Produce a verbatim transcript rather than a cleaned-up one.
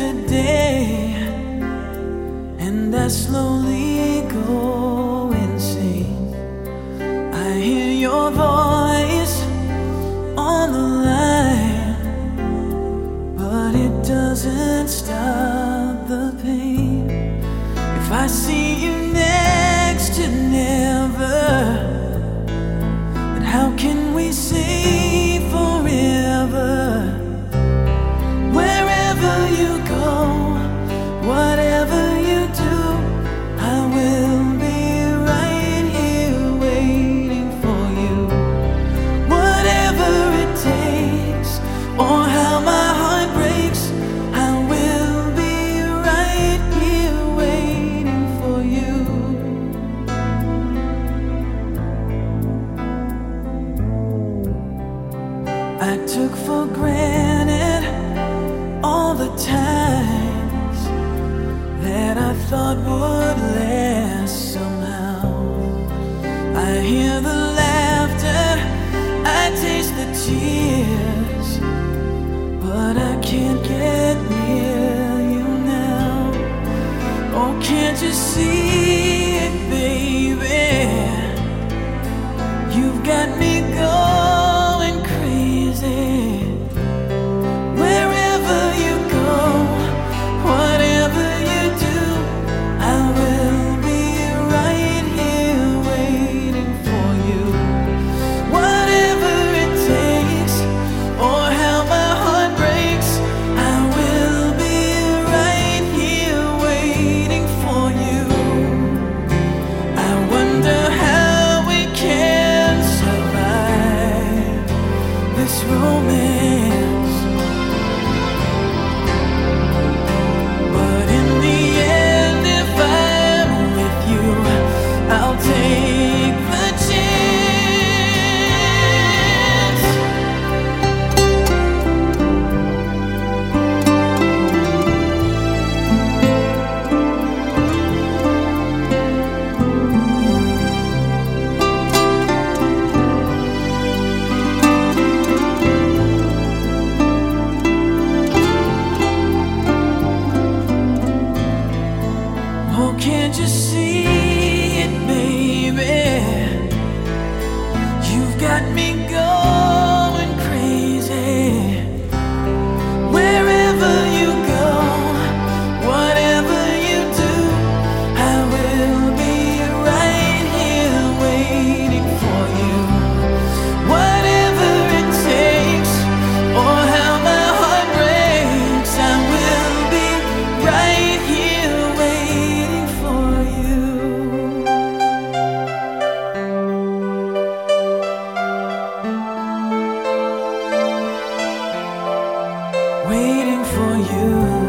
yesterday, and I slowly go insane. I hear your voice on the line, but it doesn't stop the pain. If I see you next to never, then how can we say forever? Wherever you go, whatever you do, I will be right here waiting for you. Whatever it takes, or how my heart breaks, I will be right here waiting for you. I took for granted all the times that I thought would last somehow. I hear the laughter, I taste the tears, but I can't get near you now. Oh, can't you see it, baby? You've got me going crazy. Wherever you go, whatever you do, I will be right here waiting for you. Whatever it takes, or how my heart breaks, I will be right here waiting for you. I wonder how we can survive this romance, but in the end, if I'm with you, I'll take the chance. Oh, can't you see it, baby? You've got me going crazy. Wherever you go, whatever you do, I will be right here waiting for you. Whatever it takes, or how my heart breaks, I will be right here waiting for you. Waiting for you.